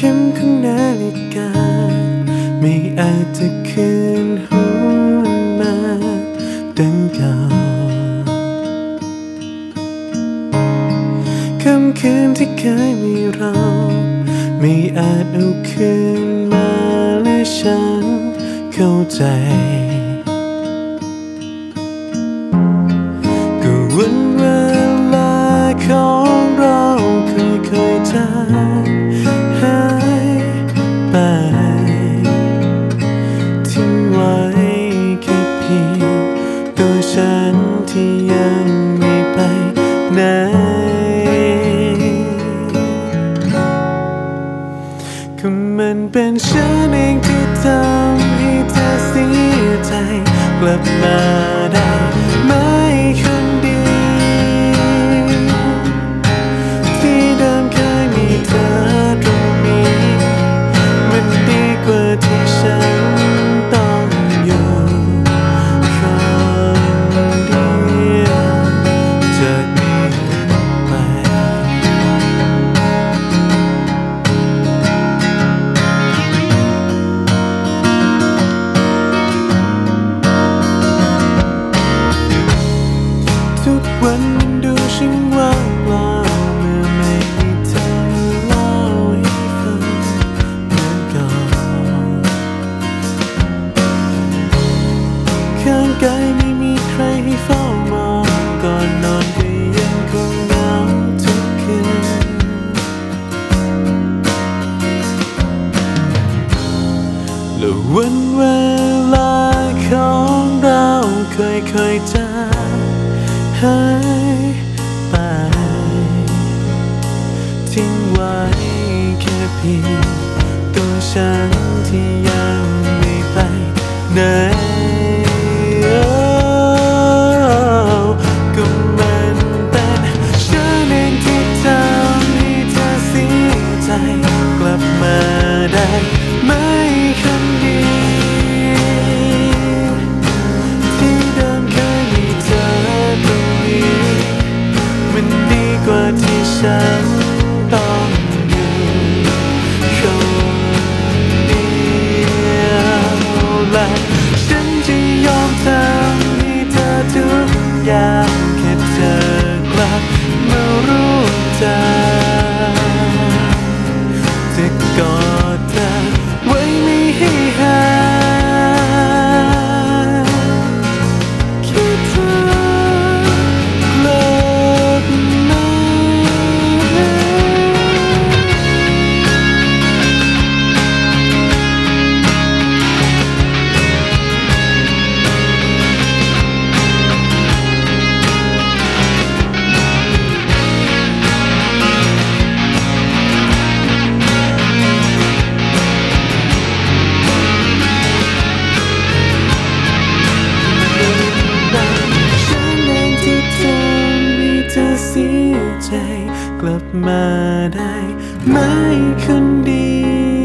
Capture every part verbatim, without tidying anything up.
ข็มของนาฬิกาไม่อาจจะคืนหวนมาดังเก่าค่ำคืนที่เคยมีเราไม่อาจเอาคืนมาและฉันเข้าใจก็วันเวลาของเราค่อยๆจางหายไปทิ้งไว้แค่เพียงตัวฉันที่ยังไม่ไปไหนก็มันเป็นฉันเองที่ทำให้เธอเสียใจกลับมาได้ไหมคนดีที่เดิมเคยมีเธอตรงนี้มันดีกว่าที่ฉันต้องอยู่คนเดียวจากนี้ไปทุกวันมันดูช่างว่างเปล่าเมื่อไม่มีเธอเล่าให้ฟังเหมือนก่อนข้างกายไม่มีใครให้เฝ้ามองก่อนนอนก็ยังคงเหงาทุกคืนและวันเวลาของเราค่อยๆจางหายไปทิ้งไว้แค่เพียงตัวฉันที่ยังไม่ไปไหนก็มันเป็นฉันเองที่ทำให้เธอเสียใจกลับมาได้ไหมคนดีที่เดิมเคยมีเธอตรงนี้มันดีกว่าที่ฉันต้องอยู่คนเดียวและฉันจะยอมทำให้เธอทุกอย่างแค่เธอกลับมารู้จักจะกอดเธอไว้ไม่ให้ห่างแค่เธอกลับมา กลับมาได้ไหมคนดี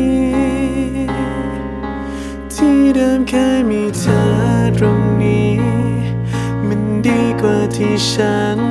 ที่เดิมเคยมีเธอตรงนี้มันดีกว่าที่ฉัน